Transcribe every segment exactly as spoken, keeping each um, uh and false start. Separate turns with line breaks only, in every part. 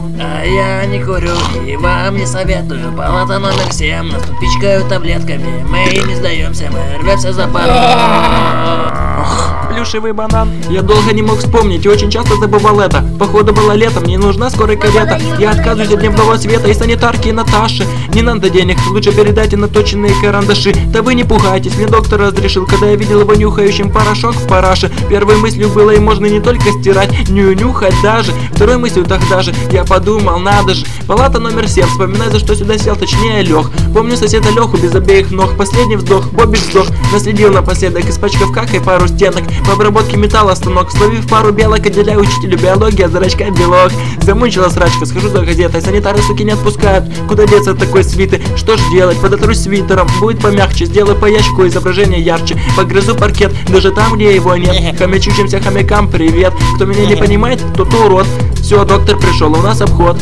А я не курю и вам не советую. Палата номер семь, нас тут пичкают таблетками. Мы не сдаемся, мы рвемся за пару.
Плюшевый банан. Я долго не мог вспомнить и очень часто забывал это. Походу было летом, мне нужна скорая карета. Я отказываюсь от дневного света и санитарки и Наташи. Не надо денег, лучше передайте наточенные карандаши. Да вы не пугайтесь, мне доктор разрешил, когда я видел его нюхающим порошок в параше. Первой мыслью было, и можно не только стирать, но и нюхать даже. Второй мыслью тогда же я подумал, надо же. Палата номер семь, вспоминаю, за что сюда сел, точнее лег. Помню соседа Леху без обеих ног. Последний вздох, Бобик вздох. Наследил напоследок, испачкав какой пару стенок. По обработке металла станок, словив пару белок, отделяю учителю биологии от зрачка белок. Замучила срачка, схожу за газетой, санитары, суки, не отпускают. Куда деться от такой свиты? Что ж делать? Подотрусь свитером, будет помягче, сделаю по ящику изображение ярче. Погрызу паркет, даже там, где его нет. Хомячущимся хомякам привет. Кто меня не понимает, тот урод. Все, доктор пришел, у нас обход.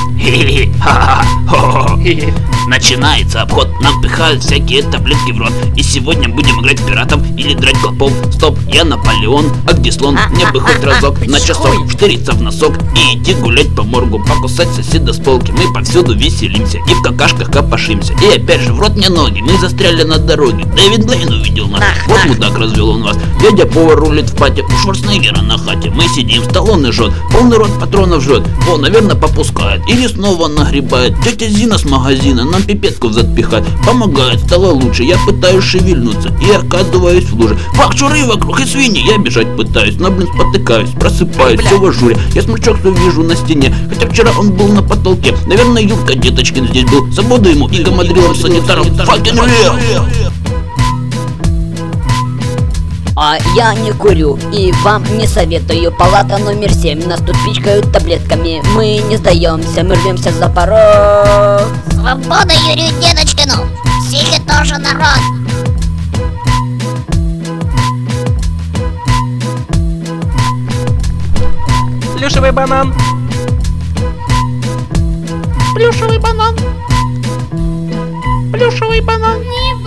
Начинается обход, нам пихают всякие таблетки в рот. И сегодня будем играть пиратов или драть клопов. Стоп, я Наполеон, а где слон? Мне бы хоть разок на часок вштыриться в носок и идти гулять по моргу, покусать соседа с полки. Мы повсюду веселимся и в какашках копошимся. И опять же в рот мне ноги, мы застряли на дороге. Дэвид Блейн увидел нас, вот мудак развел он вас. Дядя повар рулит в пати, у Шварценеггера на хате. Мы сидим, Сталлоне жжет, полный рот патронов жжет. О, наверное, попускает или снова нагребает. Тетя Зина с магазина нам пипетку в зад пихает. Помогает, стало лучше, я пытаюсь шевельнуться и оказываюсь в луже. Фак, шуры вокруг и свиньи, я бежать пытаюсь, но, блин, спотыкаюсь, просыпаюсь, все в ажуре. Я смычок свой вижу на стене, хотя вчера он был на потолке. Наверное, Юрка Деточкин здесь был, свобода ему и гамадрилом санитаром. Fucking real!
А я не курю и вам не советую. Палата номер семь, нас тут пичкают таблетками. Мы не сдаемся, мы рвемся за порог.
Свобода Юрию Деточкину! Психи тоже народ!
Плюшевый банан.
Плюшевый банан. Плюшевый банан.